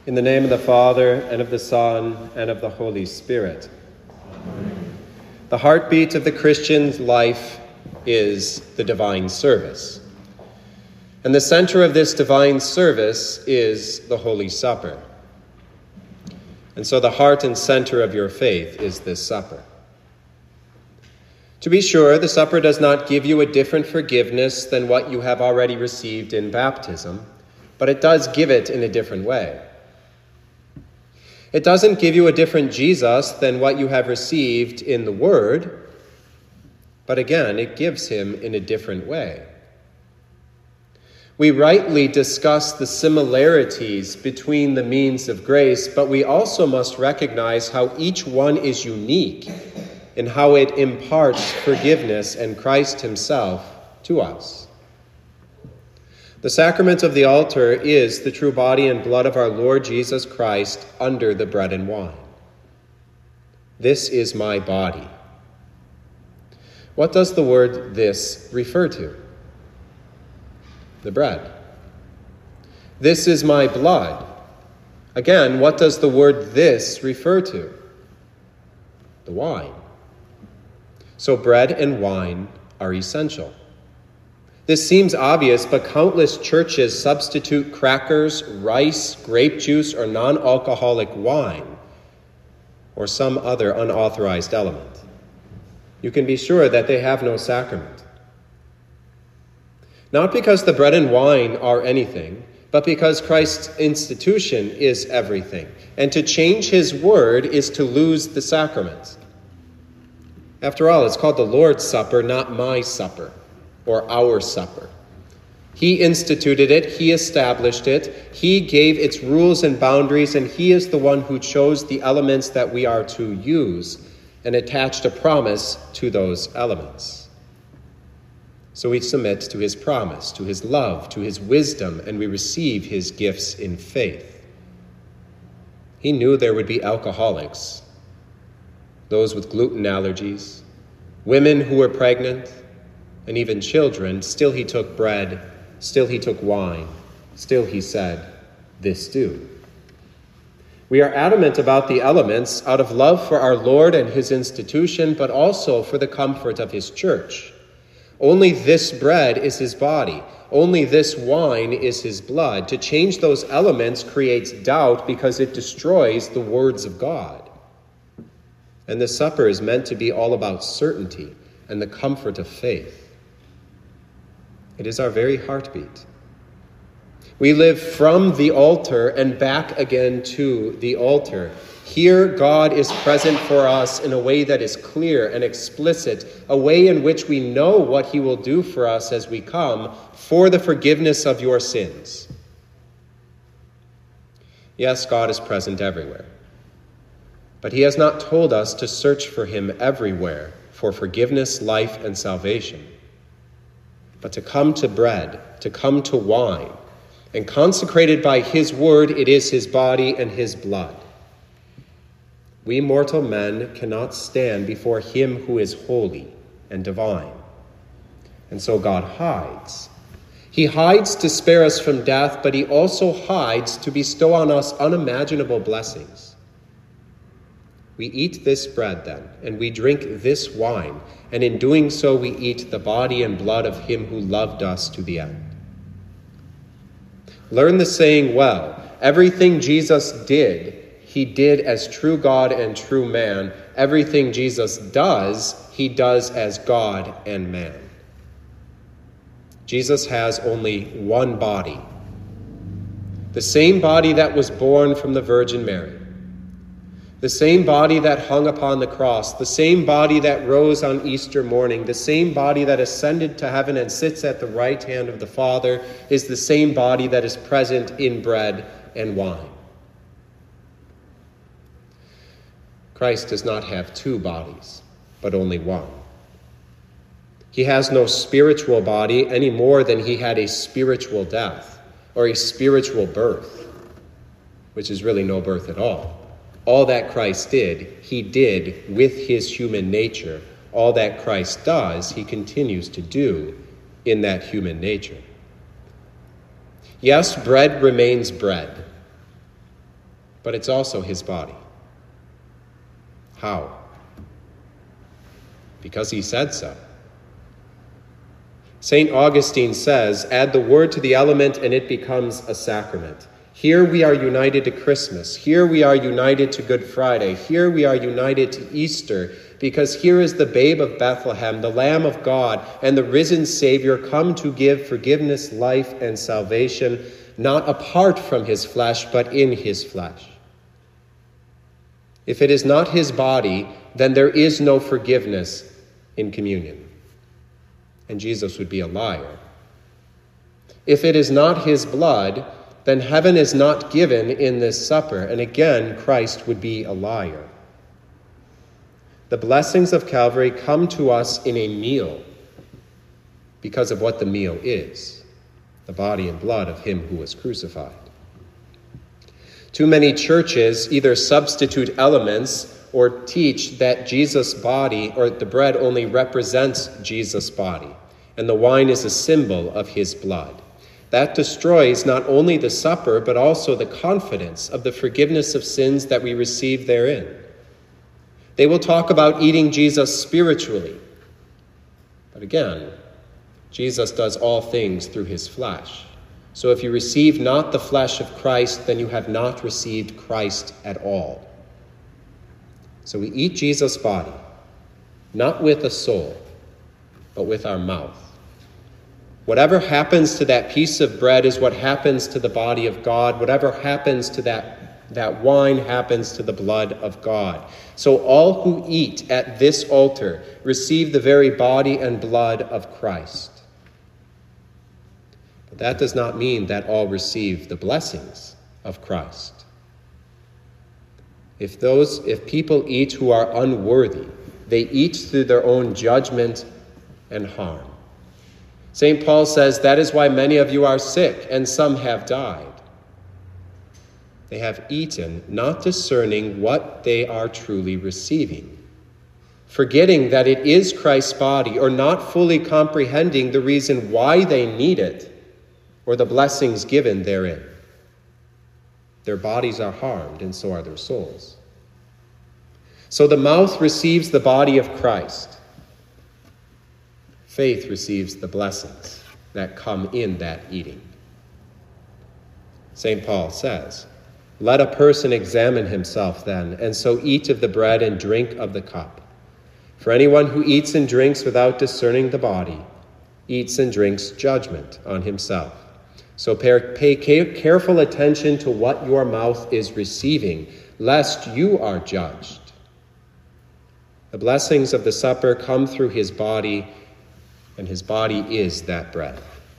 In the name of the Father, and of the Son, and of the Holy Spirit. Amen. The heartbeat of the Christian's life is the divine service. And the center of this divine service is the Holy Supper. And so the heart and center of your faith is this supper. To be sure, the supper does not give you a different forgiveness than what you have already received in baptism, but it does give it in a different way. It doesn't give you a different Jesus than what you have received in the Word, but again, it gives him in a different way. We rightly discuss the similarities between the means of grace, but we also must recognize how each one is unique in how it imparts forgiveness and Christ himself to us. The sacrament of the altar is the true body and blood of our Lord Jesus Christ under the bread and wine. This is my body. What does the word "this" refer to? The bread. This is my blood. Again, what does the word "this" refer to? The wine. So bread and wine are essential. This seems obvious, but countless churches substitute crackers, rice, grape juice, or non-alcoholic wine, or some other unauthorized element. You can be sure that they have no sacrament. Not because the bread and wine are anything, but because Christ's institution is everything. And to change his word is to lose the sacrament. After all, it's called the Lord's Supper, not my supper, or our supper. He instituted it, he established it, he gave its rules and boundaries, and he is the one who chose the elements that we are to use and attached a promise to those elements. So we submit to his promise, to his love, to his wisdom, and we receive his gifts in faith. He knew there would be alcoholics, those with gluten allergies, women who were pregnant, and even children. Still he took bread, still he took wine, still he said, "This do." We are adamant about the elements out of love for our Lord and his institution, but also for the comfort of his church. Only this bread is his body. Only this wine is his blood. To change those elements creates doubt because it destroys the words of God. And the supper is meant to be all about certainty and the comfort of faith. It is our very heartbeat. We live from the altar and back again to the altar. Here, God is present for us in a way that is clear and explicit, a way in which we know what he will do for us as we come for the forgiveness of your sins. Yes, God is present everywhere. But he has not told us to search for him everywhere for forgiveness, life, and salvation, but to come to bread, to come to wine, and consecrated by his word, it is his body and his blood. We mortal men cannot stand before him who is holy and divine. And so God hides. He hides to spare us from death, but he also hides to bestow on us unimaginable blessings. We eat this bread then, and we drink this wine, and in doing so we eat the body and blood of him who loved us to the end. Learn the saying well. Everything Jesus did, he did as true God and true man. Everything Jesus does, he does as God and man. Jesus has only one body. The same body that was born from the Virgin Mary. The same body that hung upon the cross, the same body that rose on Easter morning, the same body that ascended to heaven and sits at the right hand of the Father is the same body that is present in bread and wine. Christ does not have two bodies, but only one. He has no spiritual body any more than he had a spiritual death or a spiritual birth, which is really no birth at all. All that Christ did, he did with his human nature. All that Christ does, he continues to do in that human nature. Yes, bread remains bread. but it's also his body. How? Because he said so. St. Augustine says, add the word to the element and it becomes a sacrament. Here we are united to Christmas. Here we are united to Good Friday. Here we are united to Easter, because here is the babe of Bethlehem, the Lamb of God, and the risen Savior come to give forgiveness, life, and salvation, not apart from his flesh, but in his flesh. If it is not his body, then there is no forgiveness in communion. And Jesus would be a liar. If it is not his blood, then heaven is not given in this supper, and again Christ would be a liar. The blessings of Calvary come to us in a meal because of what the meal is, the body and blood of him who was crucified. Too many churches either substitute elements or teach that Jesus' body or the bread only represents Jesus' body, and the wine is a symbol of his blood. That destroys not only the supper, but also the confidence of the forgiveness of sins that we receive therein. They will talk about eating Jesus spiritually. But again, Jesus does all things through his flesh. So if you receive not the flesh of Christ, then you have not received Christ at all. So we eat Jesus' body, not with a soul, but with our mouth. Whatever happens to that piece of bread is what happens to the body of God. Whatever happens to that wine happens to the blood of God. So all who eat at this altar receive the very body and blood of Christ. But that does not mean that all receive the blessings of Christ. If people eat who are unworthy, they eat through their own judgment and harm. St. Paul says, that is why many of you are sick and some have died. They have eaten, not discerning what they are truly receiving, forgetting that it is Christ's body, or not fully comprehending the reason why they need it, or the blessings given therein. Their bodies are harmed, and so are their souls. So the mouth receives the body of Christ. Faith receives the blessings that come in that eating. St. Paul says, let a person examine himself then, and so eat of the bread and drink of the cup. For anyone who eats and drinks without discerning the body, eats and drinks judgment on himself. So pay careful attention to what your mouth is receiving, lest you are judged. The blessings of the supper come through his body, and his body is that bread.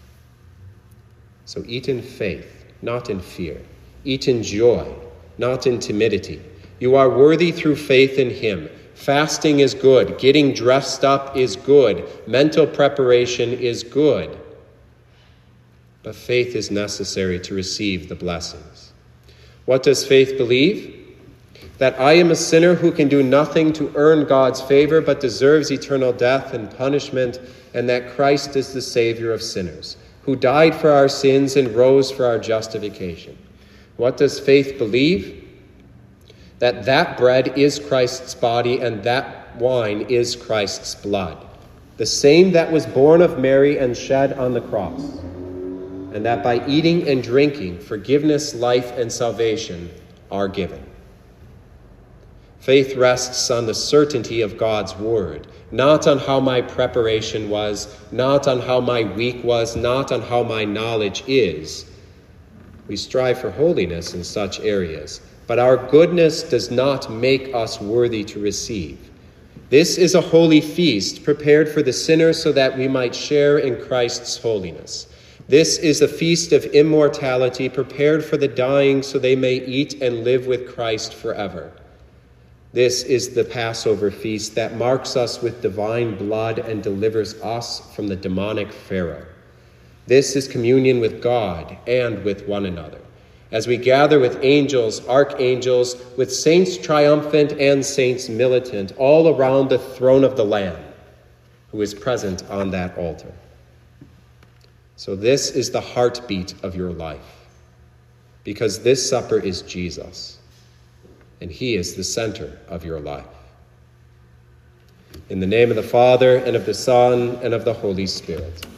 So eat in faith, not in fear. Eat in joy, not in timidity. You are worthy through faith in him. Fasting is good. Getting dressed up is good. Mental preparation is good. But faith is necessary to receive the blessings. What does faith believe? That I am a sinner who can do nothing to earn God's favor, but deserves eternal death and punishment, and that Christ is the Savior of sinners, who died for our sins and rose for our justification. What does faith believe? That bread is Christ's body and that wine is Christ's blood, the same that was born of Mary and shed on the cross, and that by eating and drinking, forgiveness, life, and salvation are given. Faith rests on the certainty of God's word, not on how my preparation was, not on how my week was, not on how my knowledge is. We strive for holiness in such areas, but our goodness does not make us worthy to receive. This is a holy feast prepared for the sinner so that we might share in Christ's holiness. This is a feast of immortality prepared for the dying so they may eat and live with Christ forever. This is the Passover feast that marks us with divine blood and delivers us from the demonic Pharaoh. This is communion with God and with one another, as we gather with angels, archangels, with saints triumphant and saints militant, all around the throne of the Lamb, who is present on that altar. So this is the heartbeat of your life, because this supper is Jesus. and he is the center of your life. In the name of the Father, and of the Son, and of the Holy Spirit.